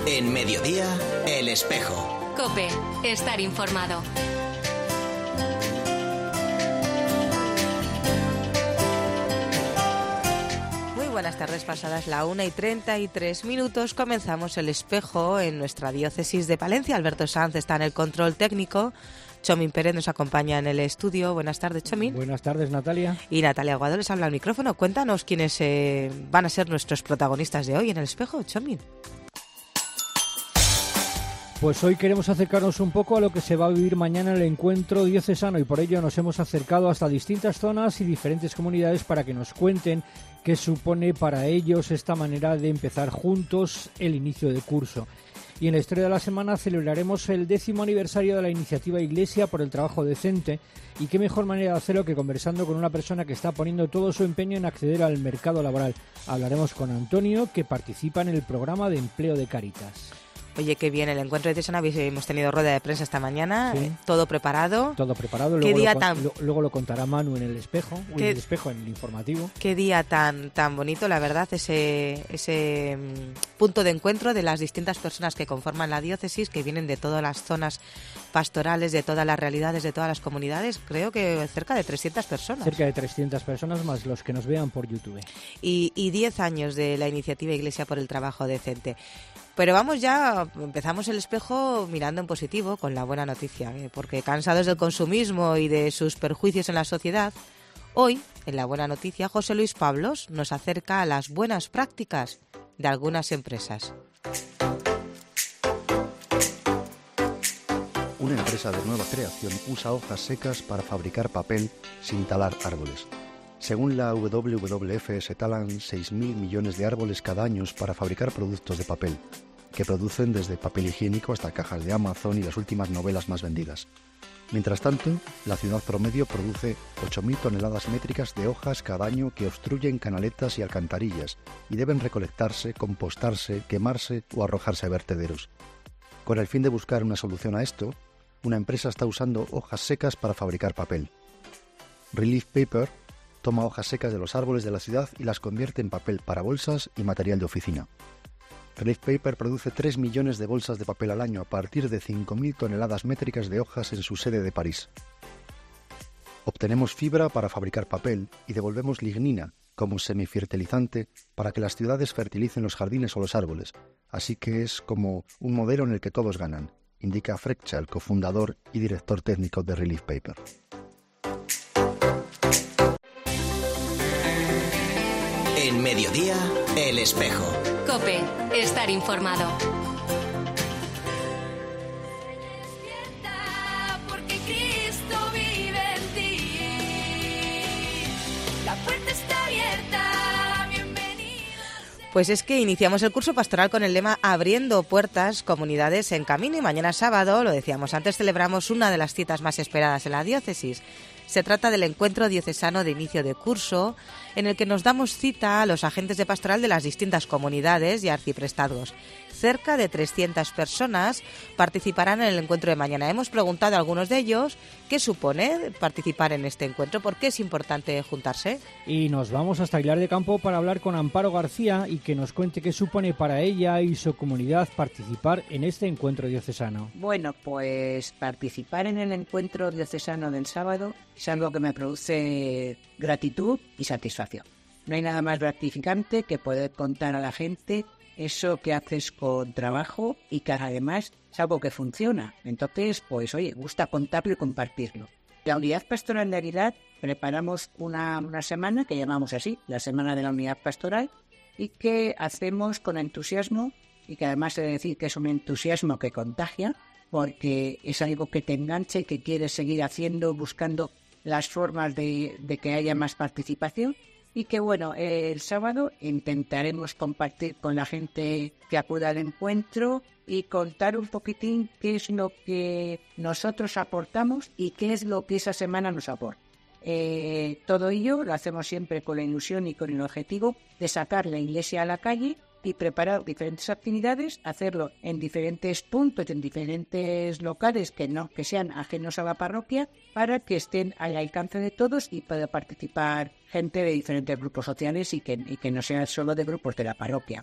En Mediodía, El Espejo. COPE, estar informado. Buenas tardes, pasadas la 1:33, comenzamos El Espejo en nuestra diócesis de Palencia. Alberto Sanz está en el control técnico, Chomín Pérez nos acompaña en el estudio. Buenas tardes, Chomín. Buenas tardes, Natalia. Y Natalia Aguado les habla al micrófono. Cuéntanos quiénes van a ser nuestros protagonistas de hoy en El Espejo, Chomín. Pues hoy queremos acercarnos un poco a lo que se va a vivir mañana en el encuentro diocesano y por ello nos hemos acercado hasta distintas zonas y diferentes comunidades para que nos cuenten qué supone para ellos esta manera de empezar juntos el inicio de curso. Y en la historia de la semana celebraremos el 10º aniversario de la iniciativa Iglesia por el Trabajo Decente, y qué mejor manera de hacerlo que conversando con una persona que está poniendo todo su empeño en acceder al mercado laboral. Hablaremos con Antonio, que participa en el programa de empleo de Cáritas. Oye, qué bien, el encuentro de diocesano, hemos tenido rueda de prensa esta mañana, sí. Todo preparado. Todo preparado, luego lo contará Manu en el espejo, en el informativo. Qué día tan bonito, la verdad, ese punto de encuentro de las distintas personas que conforman la diócesis, que vienen de todas las zonas pastorales, de todas las realidades, de todas las comunidades, creo que cerca de 300 personas. Cerca de 300 personas más los que nos vean por YouTube. Y 10 años de la iniciativa Iglesia por el Trabajo Decente. Pero empezamos El Espejo mirando en positivo, con la buena noticia, porque cansados del consumismo y de sus perjuicios en la sociedad, hoy, en la buena noticia, José Luis Pablos nos acerca a las buenas prácticas de algunas empresas. Una empresa de nueva creación usa hojas secas para fabricar papel sin talar árboles. Según la WWF, se talan 6.000 millones de árboles cada año para fabricar productos de papel, que producen desde papel higiénico hasta cajas de Amazon y las últimas novelas más vendidas. Mientras tanto, la ciudad promedio produce 8.000 toneladas métricas de hojas cada año que obstruyen canaletas y alcantarillas y deben recolectarse, compostarse, quemarse o arrojarse a vertederos. Con el fin de buscar una solución a esto, una empresa está usando hojas secas para fabricar papel. Relief Paper toma hojas secas de los árboles de la ciudad y las convierte en papel para bolsas y material de oficina. Relief Paper produce 3 millones de bolsas de papel al año a partir de 5.000 toneladas métricas de hojas en su sede de París. Obtenemos fibra para fabricar papel y devolvemos lignina como semifertilizante para que las ciudades fertilicen los jardines o los árboles, así que es como un modelo en el que todos ganan, indica Freccia, el cofundador y director técnico de Relief Paper. En Mediodía, El Espejo. COPE, estar informado. Porque Cristo vive en ti. La puerta está abierta. Bienvenido. Pues es que iniciamos el curso pastoral con el lema Abriendo puertas, comunidades en camino, y mañana sábado, lo decíamos antes, celebramos una de las citas más esperadas en la diócesis. Se trata del encuentro diocesano de inicio de curso, en el que nos damos cita a los agentes de pastoral de las distintas comunidades y arciprestazgos. Cerca de 300 personas participarán en el encuentro de mañana. Hemos preguntado a algunos de ellos qué supone participar en este encuentro, por qué es importante juntarse. Y nos vamos hasta Aguilar de Campo para hablar con Amparo García y que nos cuente qué supone para ella y su comunidad participar en este encuentro diocesano. Bueno, pues participar en el encuentro diocesano del sábado es algo que me produce gratitud y satisfacción. No hay nada más gratificante que poder contar a la gente eso que haces con trabajo y que además es algo que funciona. Entonces, pues oye, gusta contarlo y compartirlo. La Unidad Pastoral de Aguilar preparamos una semana que llamamos así, la Semana de la Unidad Pastoral, y que hacemos con entusiasmo y que además he de decir que es un entusiasmo que contagia, porque es algo que te engancha y que quieres seguir haciendo, buscando las formas de que haya más participación. Y que bueno, el sábado intentaremos compartir con la gente que acuda al encuentro y contar un poquitín qué es lo que nosotros aportamos y qué es lo que esa semana nos aporta. Todo ello lo hacemos siempre con la ilusión y con el objetivo de sacar la iglesia a la calle y preparar diferentes actividades, hacerlo en diferentes puntos, en diferentes locales que sean ajenos a la parroquia, para que estén al alcance de todos y pueda participar gente de diferentes grupos sociales y que no sean solo de grupos de la parroquia.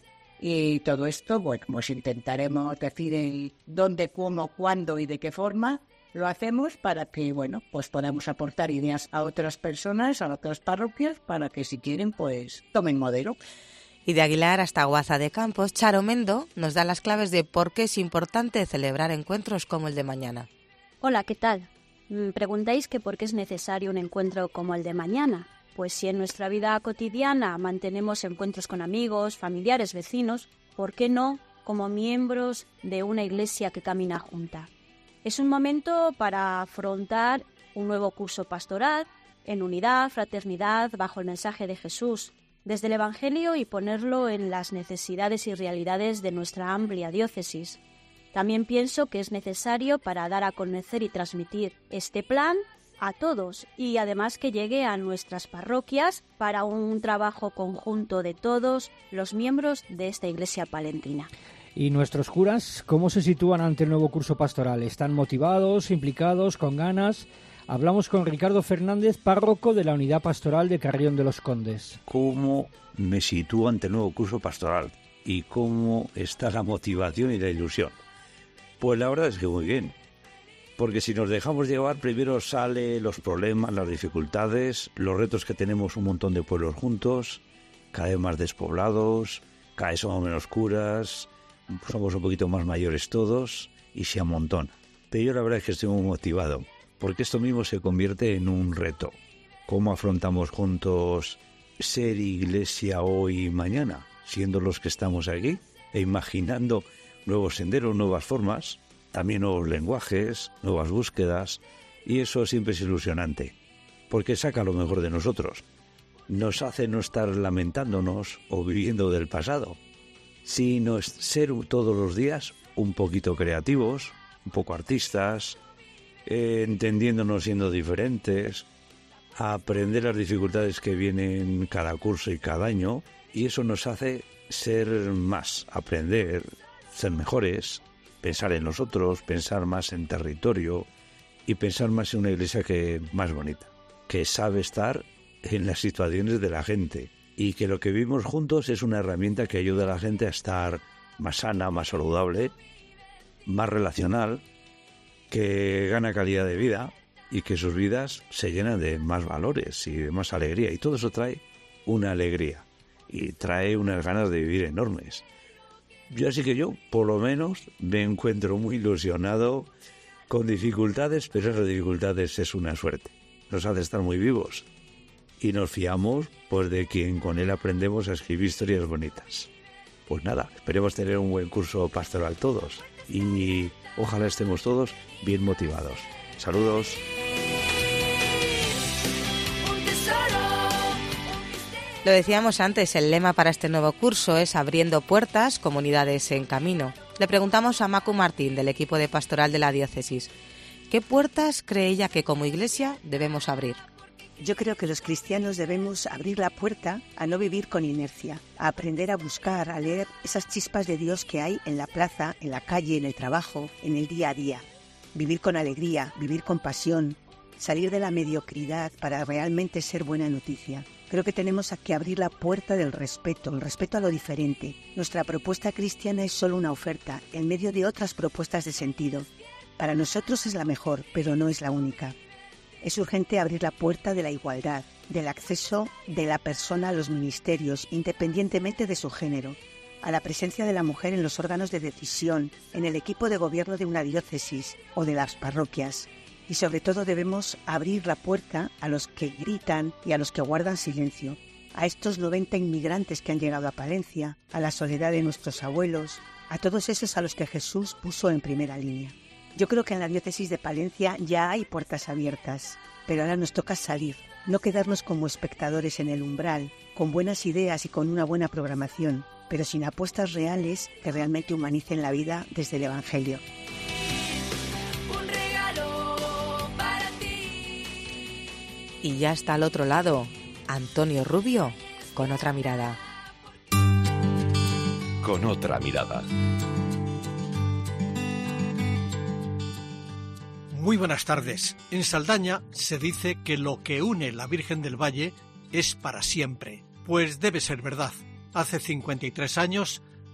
Y todo esto, bueno, pues intentaremos decir el dónde, cómo, cuándo y de qué forma lo hacemos para que, bueno, pues podamos aportar ideas a otras personas, a otras parroquias, para que si quieren, pues tomen modelo. Y de Aguilar hasta Guaza de Campos, Charo Mendo nos da las claves de por qué es importante celebrar encuentros como el de mañana. Hola, ¿qué tal? Preguntáis que por qué es necesario un encuentro como el de mañana. Pues si en nuestra vida cotidiana mantenemos encuentros con amigos, familiares, vecinos, ¿por qué no como miembros de una iglesia que camina junta? Es un momento para afrontar un nuevo curso pastoral en unidad, fraternidad, bajo el mensaje de Jesús, desde el Evangelio y ponerlo en las necesidades y realidades de nuestra amplia diócesis. También pienso que es necesario para dar a conocer y transmitir este plan a todos y además que llegue a nuestras parroquias para un trabajo conjunto de todos los miembros de esta iglesia palentina. ¿Y nuestros curas cómo se sitúan ante el nuevo curso pastoral? ¿Están motivados, implicados, con ganas? Hablamos con Ricardo Fernández, párroco de la Unidad Pastoral de Carrión de los Condes. ¿Cómo me sitúo ante el nuevo curso pastoral? ¿Y cómo está la motivación y la ilusión? Pues la verdad es que muy bien. Porque si nos dejamos llevar, primero salen los problemas, las dificultades, los retos que tenemos un montón de pueblos juntos, cada vez más despoblados, cada vez somos menos curas, somos un poquito más mayores todos y se amontona. Pero yo la verdad es que estoy muy motivado, porque esto mismo se convierte en un reto. ¿Cómo afrontamos juntos ser iglesia hoy y mañana, siendo los que estamos aquí e imaginando nuevos senderos, nuevas formas? También nuevos lenguajes, nuevas búsquedas, y eso siempre es ilusionante, porque saca lo mejor de nosotros. Nos hace no estar lamentándonos o viviendo del pasado, sino ser todos los días un poquito creativos, un poco artistas, entendiéndonos siendo diferentes, aprender las dificultades que vienen cada curso y cada año, y eso nos hace ser más, aprender, ser mejores, pensar en nosotros, pensar más en territorio y pensar más en una iglesia que más bonita, que sabe estar en las situaciones de la gente y que lo que vivimos juntos es una herramienta que ayuda a la gente a estar más sana, más saludable, más relacional, que gana calidad de vida y que sus vidas se llenan de más valores y de más alegría. Y todo eso trae una alegría y trae unas ganas de vivir enormes. Así que yo, por lo menos, me encuentro muy ilusionado, con dificultades, pero esas dificultades es una suerte. Nos hace estar muy vivos y nos fiamos pues de quien con él aprendemos a escribir historias bonitas. Pues nada, esperemos tener un buen curso pastoral todos y ojalá estemos todos bien motivados. Saludos. Lo decíamos antes, el lema para este nuevo curso es Abriendo puertas, comunidades en camino. Le preguntamos a Macu Martín, del equipo de pastoral de la diócesis, ¿qué puertas cree ella que como iglesia debemos abrir? Yo creo que los cristianos debemos abrir la puerta a no vivir con inercia, a aprender a buscar, a leer esas chispas de Dios que hay en la plaza, en la calle, en el trabajo, en el día a día. Vivir con alegría, vivir con pasión, salir de la mediocridad para realmente ser buena noticia. Creo que tenemos que abrir la puerta del respeto, el respeto a lo diferente. Nuestra propuesta cristiana es solo una oferta, en medio de otras propuestas de sentido. Para nosotros es la mejor, pero no es la única. Es urgente abrir la puerta de la igualdad, del acceso de la persona a los ministerios, independientemente de su género, a la presencia de la mujer en los órganos de decisión, en el equipo de gobierno de una diócesis o de las parroquias. Y sobre todo debemos abrir la puerta a los que gritan y a los que guardan silencio, a estos 90 inmigrantes que han llegado a Palencia, a la soledad de nuestros abuelos, a todos esos a los que Jesús puso en primera línea. Yo creo que en la diócesis de Palencia ya hay puertas abiertas, pero ahora nos toca salir, no quedarnos como espectadores en el umbral, con buenas ideas y con una buena programación, pero sin apuestas reales que realmente humanicen la vida desde el Evangelio. Y ya está al otro lado, Antonio Rubio, con otra mirada. Con otra mirada. Muy buenas tardes. En Saldaña se dice que lo que une la Virgen del Valle es para siempre. Pues debe ser verdad. Hace 53 años,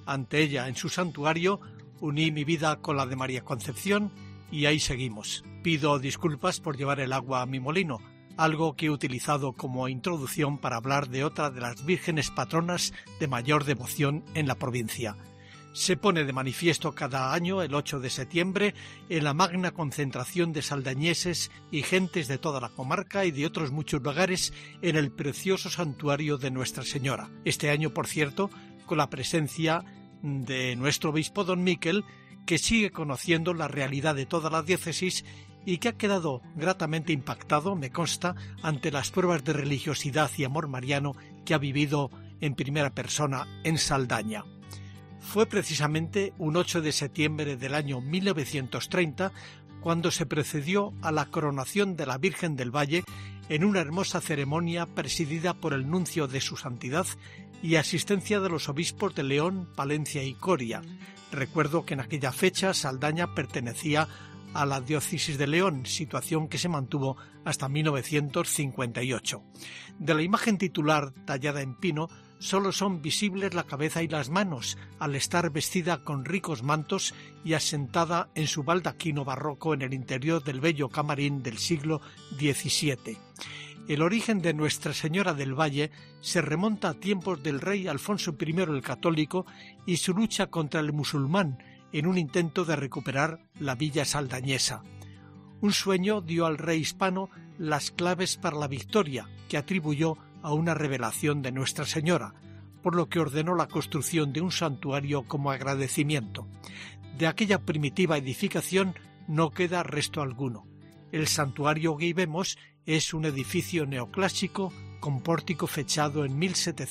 ante ella en su santuario, uní mi vida con la de María Concepción y ahí seguimos. Pido disculpas por llevar el agua a mi molino, algo que he utilizado como introducción para hablar de otra de las vírgenes patronas de mayor devoción en la provincia. Se pone de manifiesto cada año, el 8 de septiembre, en la magna concentración de saldañeses y gentes de toda la comarca y de otros muchos lugares en el precioso santuario de Nuestra Señora. Este año, por cierto, con la presencia de nuestro obispo don Miquel, que sigue conociendo la realidad de toda la diócesis y que ha quedado gratamente impactado, me consta, ante las pruebas de religiosidad y amor mariano que ha vivido en primera persona en Saldaña. Fue precisamente un 8 de septiembre del año 1930 cuando se procedió a la coronación de la Virgen del Valle en una hermosa ceremonia presidida por el nuncio de su santidad y asistencia de los obispos de León, Palencia y Coria. Recuerdo que en aquella fecha Saldaña pertenecía a la diócesis de León, situación que se mantuvo hasta 1958. De la imagen titular tallada en pino, solo son visibles la cabeza y las manos, al estar vestida con ricos mantos y asentada en su baldaquino barroco en el interior del bello camarín del siglo XVII. El origen de Nuestra Señora del Valle se remonta a tiempos del rey Alfonso I el Católico y su lucha contra el musulmán en un intento de recuperar la villa saldañesa. Un sueño dio al rey hispano las claves para la victoria, que atribuyó a una revelación de Nuestra Señora, por lo que ordenó la construcción de un santuario como agradecimiento. De aquella primitiva edificación no queda resto alguno. El santuario que vemos es un edificio neoclásico con pórtico fechado en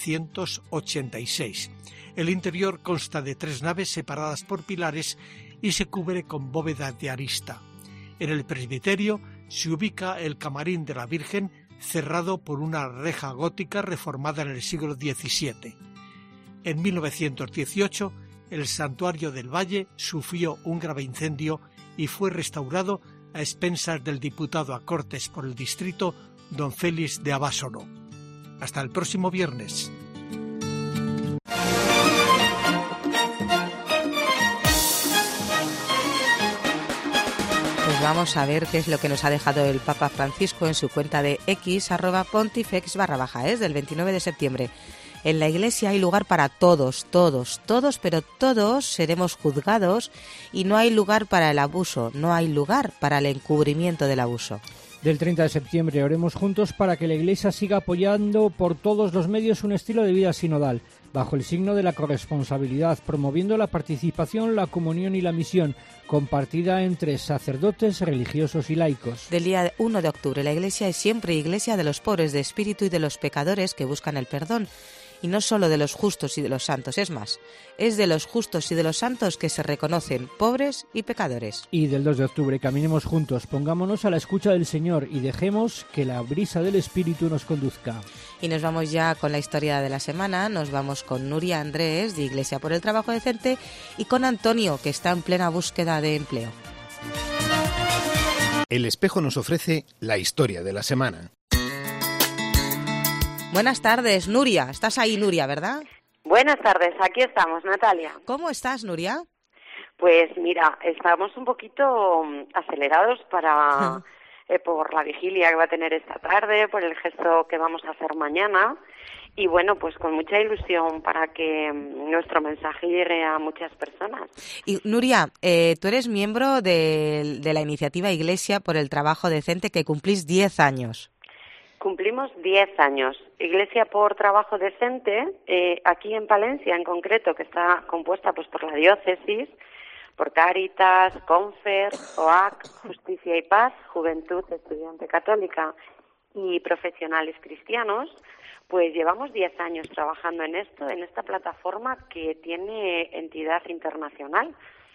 1786. El interior consta de 3 naves separadas por pilares y se cubre con bóveda de arista. En el presbiterio se ubica el camarín de la Virgen, cerrado por una reja gótica reformada en el siglo XVII. En 1918, el santuario del Valle sufrió un grave incendio y fue restaurado a expensas del diputado a Cortes por el distrito, don Félix de Abasolo. Hasta el próximo viernes. Pues vamos a ver qué es lo que nos ha dejado el Papa Francisco en su cuenta de X, @pontifex_es del 29 de septiembre. En la Iglesia hay lugar para todos, pero todos seremos juzgados y no hay lugar para el abuso, no hay lugar para el encubrimiento del abuso. Del 30 de septiembre oremos juntos para que la Iglesia siga apoyando por todos los medios un estilo de vida sinodal, bajo el signo de la corresponsabilidad, promoviendo la participación, la comunión y la misión, compartida entre sacerdotes, religiosos y laicos. Del día 1 de octubre, la Iglesia es siempre Iglesia de los pobres de espíritu y de los pecadores que buscan el perdón. Y no solo de los justos y de los santos, es más, es de los justos y de los santos que se reconocen pobres y pecadores. Y del 2 de octubre caminemos juntos, pongámonos a la escucha del Señor y dejemos que la brisa del Espíritu nos conduzca. Y nos vamos ya con la historia de la semana, nos vamos con Nuria Andrés, de Iglesia por el Trabajo Decente, y con Antonio, que está en plena búsqueda de empleo. El Espejo nos ofrece la historia de la semana. Buenas tardes, Nuria. Estás ahí, Nuria, ¿verdad? Buenas tardes, aquí estamos, Natalia. ¿Cómo estás, Nuria? Pues mira, estamos un poquito acelerados para por la vigilia que va a tener esta tarde, por el gesto que vamos a hacer mañana. Y bueno, pues con mucha ilusión para que nuestro mensaje llegue a muchas personas. Y Nuria, tú eres miembro de la iniciativa Iglesia por el Trabajo Decente, que cumplís 10 años. Cumplimos 10 años. Iglesia por Trabajo Decente, aquí en Palencia en concreto, que está compuesta pues por la diócesis, por Cáritas, Confer, OAC, Justicia y Paz, Juventud Estudiante Católica y Profesionales Cristianos, pues llevamos 10 años trabajando en esto, en esta plataforma que tiene entidad internacional.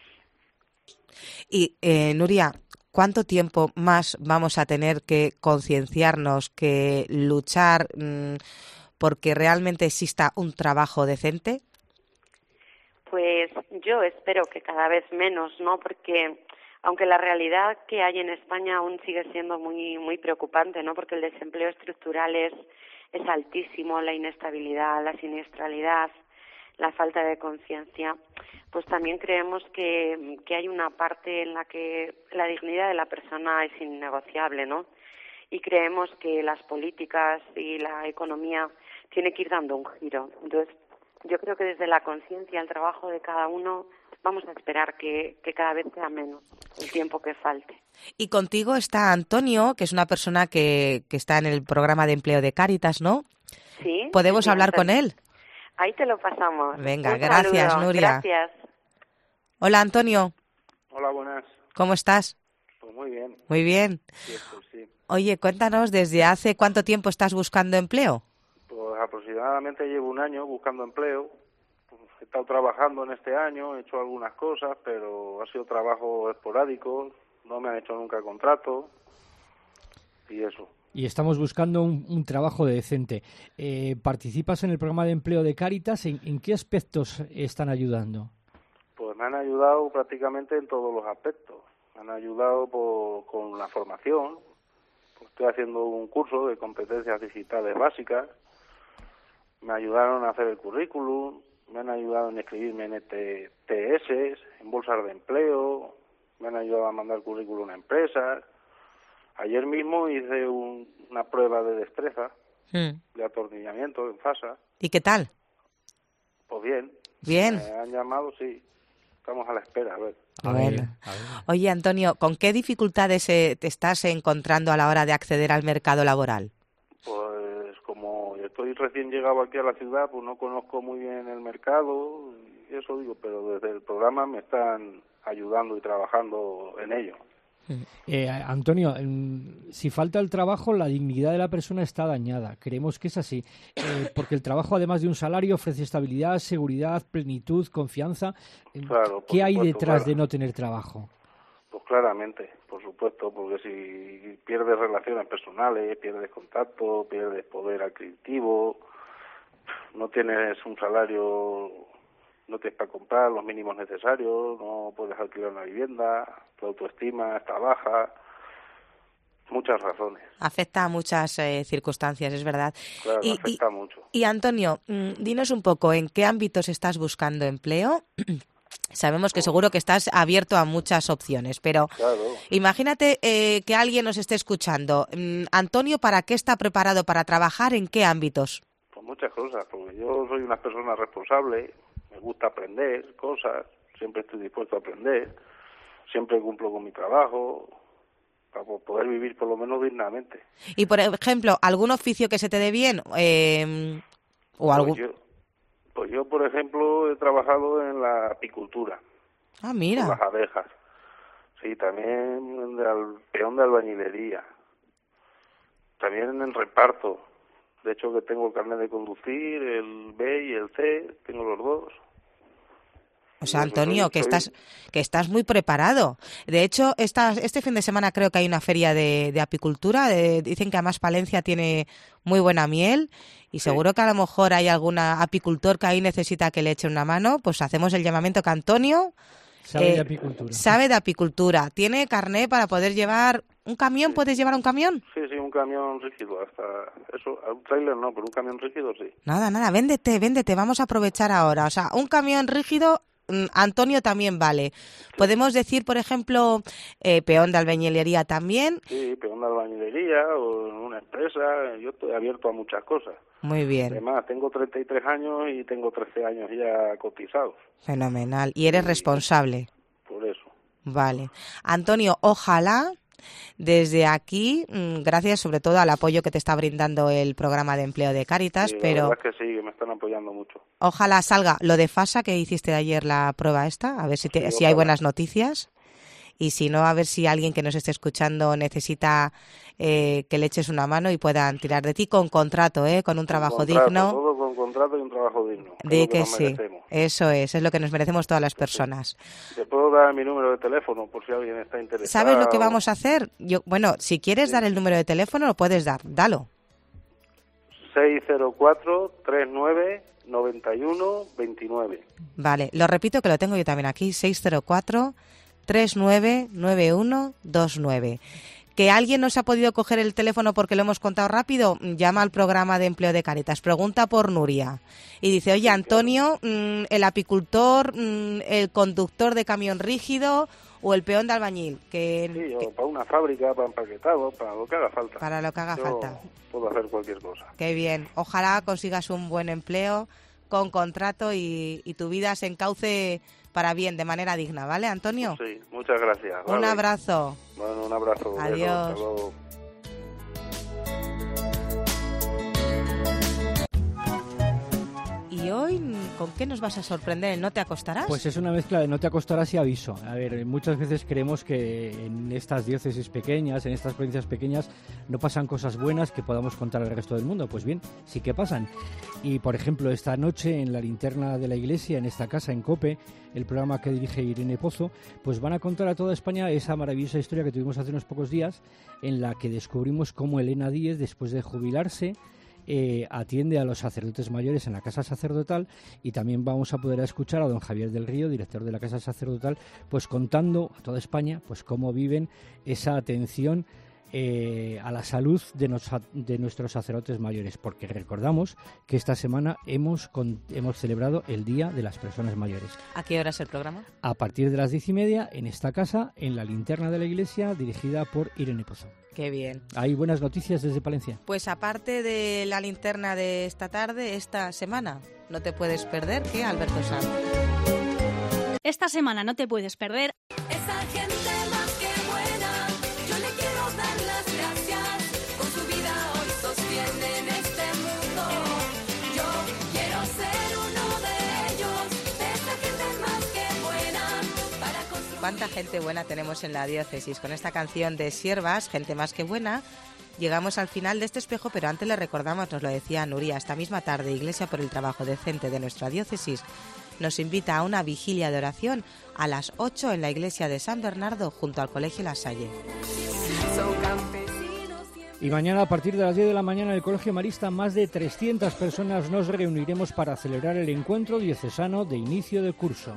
Y, Nuria, ¿cuánto tiempo más vamos a tener que concienciarnos, que luchar porque realmente exista un trabajo decente? Pues yo espero que cada vez menos, ¿no? Porque aunque la realidad que hay en España aún sigue siendo muy preocupante, ¿no? Porque el desempleo estructural es altísimo, la inestabilidad, la siniestralidad, la falta de conciencia, pues también creemos que hay una parte en la que la dignidad de la persona es innegociable, ¿no? Y creemos que las políticas y la economía tiene que ir dando un giro. Entonces, yo creo que desde la conciencia, el trabajo de cada uno, vamos a esperar que cada vez sea menos el tiempo que falte. Y contigo está Antonio, que es una persona que está en el programa de empleo de Cáritas, ¿no? Sí. ¿Podemos sí, hablar con Antonio. él? Ahí te lo pasamos. Venga, Un gracias, saludo. Nuria. Gracias. Hola, Antonio. Hola, buenas. ¿Cómo estás? Pues muy bien. Muy bien. Sí, pues sí. Oye, cuéntanos, ¿desde hace cuánto tiempo estás buscando empleo? Pues aproximadamente llevo un año buscando empleo. Pues he estado trabajando en este año, he hecho algunas cosas, pero ha sido trabajo esporádico, no me han hecho nunca contrato y eso. Y estamos buscando un trabajo decente. ¿Participas en el programa de empleo de Cáritas? ¿En qué aspectos están ayudando? Pues me han ayudado prácticamente en todos los aspectos. Me han ayudado con la formación. Pues estoy haciendo un curso de competencias digitales básicas. Me ayudaron a hacer el currículum. Me han ayudado en escribirme en ETS, en bolsas de empleo. Me han ayudado a mandar currículum a empresas. Ayer mismo hice una prueba de destreza, de atornillamiento en FASA. ¿Y qué tal? Pues bien. Bien. Me han llamado, sí. Estamos a la espera, a ver. Bueno. Oye, Antonio, ¿con qué dificultades te estás encontrando a la hora de acceder al mercado laboral? Pues como estoy recién llegado aquí a la ciudad, pues no conozco muy bien el mercado, y eso digo, pero desde el programa me están ayudando y trabajando en ello. Antonio, si falta el trabajo, la dignidad de la persona está dañada. Creemos que es así, porque el trabajo, además de un salario, ofrece estabilidad, seguridad, plenitud, confianza. Claro, ¿Qué hay supuesto, detrás claro. de no tener trabajo? Pues claramente, por supuesto, porque si pierdes relaciones personales, pierdes contacto, pierdes poder adquisitivo, no tienes un salario, no tienes para comprar los mínimos necesarios, no puedes alquilar una vivienda, tu autoestima está baja, muchas razones. Afecta a muchas circunstancias, es verdad. Claro, afecta mucho. Y Antonio, dinos un poco, ¿en qué ámbitos estás buscando empleo? Sabemos que seguro que estás abierto a muchas opciones, pero claro. Imagínate que alguien nos esté escuchando. Antonio, ¿para qué está preparado para trabajar? ¿En qué ámbitos? Pues muchas cosas, porque yo soy una persona responsable, me gusta aprender cosas, siempre estoy dispuesto a aprender, siempre cumplo con mi trabajo, para poder vivir por lo menos dignamente. Y, por ejemplo, ¿algún oficio que se te dé bien? ¿O algún... Pues yo, por ejemplo, he trabajado en la apicultura. Ah, mira. Con las abejas. Sí, también peón de albañilería. También en el reparto. De hecho, que tengo el carnet de conducir, el B y el C, tengo los dos. O sea, Antonio, que estás muy preparado. De hecho, este fin de semana creo que hay una feria de apicultura. Dicen que además Palencia tiene muy buena miel y seguro que a lo mejor hay algún apicultor que ahí necesita que le eche una mano. Pues hacemos el llamamiento que Antonio sabe de apicultura. Sabe de apicultura. Tiene carné para poder llevar un camión. Sí. ¿Puedes llevar un camión? Sí, un camión rígido. Hasta eso, un tráiler no, pero un camión rígido sí. Nada, véndete. Vamos a aprovechar ahora. O sea, un camión rígido... Antonio también vale. ¿Podemos decir, por ejemplo, peón de albañilería también? Sí, peón de albañilería o en una empresa. Yo estoy abierto a muchas cosas. Muy bien. Además, tengo 33 años y tengo 13 años ya cotizados. Fenomenal. ¿Y eres responsable? Por eso. Vale. Antonio, ojalá... Desde aquí, gracias sobre todo al apoyo que te está brindando el programa de empleo de Cáritas, sí, pero... La verdad es que sí, que me están apoyando mucho. Ojalá salga lo de FASA que hiciste ayer la prueba esta, a ver si hay buenas noticias. Y si no, a ver si alguien que nos esté escuchando necesita que le eches una mano y puedan tirar de ti con contrato, con un trabajo digno. Todo con contrato y un trabajo digno. De que sí, eso es lo que nos merecemos todas las personas. Te puedo dar mi número de teléfono por si alguien está interesado. ¿Sabes lo que vamos a hacer? Si quieres dar el número de teléfono, lo puedes dar, dalo. 604-39-91-29. Vale, lo repito que lo tengo yo también aquí, 604-399129. ¿Que alguien no se ha podido coger el teléfono porque lo hemos contado rápido? Llama al programa de empleo de Cáritas, pregunta por Nuria. Y dice, oye, Antonio, el apicultor, el conductor de camión rígido o el peón de albañil. Sí, o para una fábrica, para empaquetado, para lo que haga falta. Para lo que haga falta. Puedo hacer cualquier cosa. Qué bien. Ojalá consigas un buen empleo con contrato y tu vida se encauce para bien, de manera digna, ¿vale, Antonio? Sí, muchas gracias. Un vale. abrazo. Bueno, un abrazo. Adiós. Hasta luego. ¿Y hoy con qué nos vas a sorprender? ¿No te acostarás? Pues es una mezcla de no te acostarás y aviso. A ver, muchas veces creemos que en estas diócesis pequeñas, en estas provincias pequeñas, no pasan cosas buenas que podamos contar al resto del mundo. Pues bien, sí que pasan. Y, por ejemplo, esta noche en la linterna de la iglesia, en esta casa, en COPE, el programa que dirige Irene Pozo, pues van a contar a toda España esa maravillosa historia que tuvimos hace unos pocos días, en la que descubrimos cómo Elena Díez, después de jubilarse, atiende a los sacerdotes mayores en la Casa Sacerdotal, y también vamos a poder escuchar a don Javier del Río, director de la Casa Sacerdotal, pues contando a toda España pues cómo viven esa atención a la salud de nuestros sacerdotes mayores, porque recordamos que esta semana hemos celebrado el Día de las Personas Mayores. ¿A qué hora es el programa? A partir de las 10:30 en esta casa, en la linterna de la iglesia, dirigida por Irene Pozo. Qué bien. Hay buenas noticias desde Palencia. Pues aparte de la linterna de esta tarde, esta semana, no te puedes perder, ¿qué, Alberto Sanz? Esta semana no te puedes perder. Esa gente más que buena, yo le quiero dar las gracias. Con su vida hoy sostienen este mundo. Yo quiero ser uno de ellos, de esa gente más que buena, para construir. ¿Cuánta gente buena tenemos en la diócesis? Con esta canción de Siervas, Gente más que buena, llegamos al final de este espejo, pero antes le recordamos, nos lo decía Nuria, esta misma tarde, Iglesia por el Trabajo Decente de nuestra diócesis nos invita a una vigilia de oración a las 8 en la iglesia de San Bernardo, junto al Colegio La Salle. Y mañana, a partir de las 10 de la mañana, en el Colegio Marista, más de 300 personas nos reuniremos para celebrar el encuentro diocesano de inicio de curso.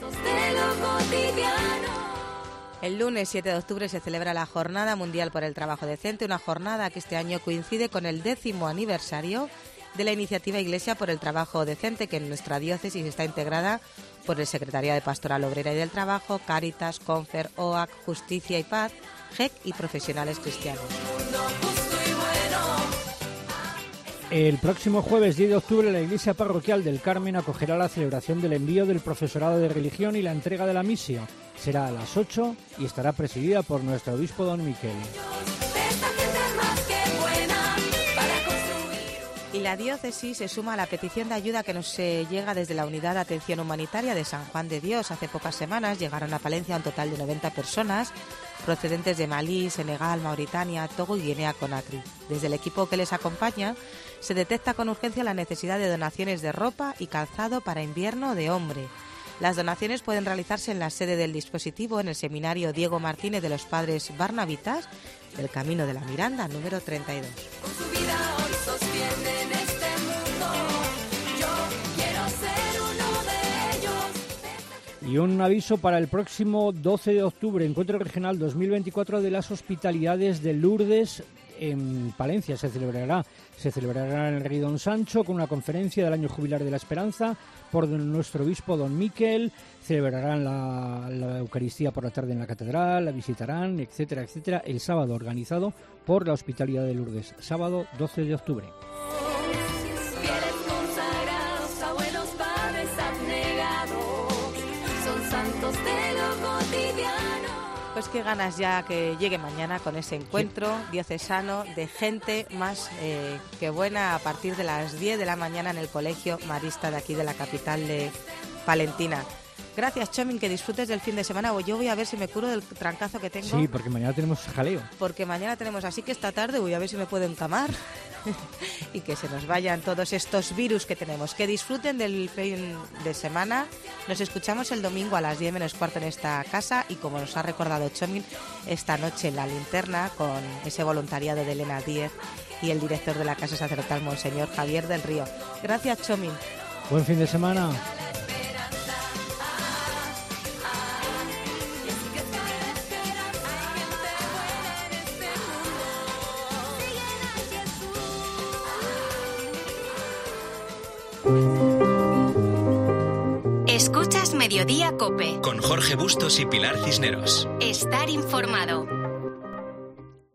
El lunes 7 de octubre se celebra la Jornada Mundial por el Trabajo Decente, una jornada que este año coincide con el 10º aniversario de la iniciativa Iglesia por el Trabajo Decente, que en nuestra diócesis está integrada por el Secretariado de Pastoral Obrera y del Trabajo, Cáritas, Confer, OAC, Justicia y Paz, GEC y profesionales cristianos. El próximo jueves 10 de octubre la Iglesia Parroquial del Carmen acogerá la celebración del envío del profesorado de religión y la entrega de la misión. Será a las 8 y estará presidida por nuestro obispo don Miquel. Y la diócesis se suma a la petición de ayuda que nos llega desde la Unidad de Atención Humanitaria de San Juan de Dios. Hace pocas semanas llegaron a Palencia un total de 90 personas procedentes de Malí, Senegal, Mauritania, Togo y Guinea-Conakry. Desde el equipo que les acompaña se detecta con urgencia la necesidad de donaciones de ropa y calzado para invierno de hombre. Las donaciones pueden realizarse en la sede del dispositivo en el Seminario Diego Martínez de los Padres Barnabitas del Camino de la Miranda, número 32. Con su vida hoy sostienen este mundo. Yo quiero ser uno de ellos. Y un aviso para el próximo 12 de octubre, Encuentro Regional 2024 de las Hospitalidades de Lourdes en Palencia. Se celebrará en el Rey Don Sancho con una conferencia del Año Jubilar de la Esperanza por nuestro obispo don Miquel. Celebrarán la Eucaristía por la tarde en la catedral, la visitarán, etcétera, etcétera. El sábado, organizado por la Hospitalidad de Lourdes, sábado 12 de octubre. Fieles consagrados, abuelos padres abnegados, son santos de lo cotidiano. Pues qué ganas ya que llegue mañana con ese encuentro diocesano de gente más que buena a partir de las 10 de la mañana en el Colegio Marista de aquí de la capital de Palentina. Gracias, Chomin, que disfrutes del fin de semana. Yo voy a ver si me curo del trancazo que tengo. Sí, porque mañana tenemos jaleo. Porque mañana tenemos, así que esta tarde voy a ver si me puedo encamar y que se nos vayan todos estos virus que tenemos. Que disfruten del fin de semana. Nos escuchamos el domingo a las 10 menos cuarto en esta casa y, como nos ha recordado Chomin, esta noche en la linterna con ese voluntariado de Elena Díez y el director de la Casa Sacerdotal, Monseñor Javier del Río. Gracias, Chomin. Buen fin de semana. Escuchas Mediodía COPE. Con Jorge Bustos y Pilar Cisneros. Estar informado.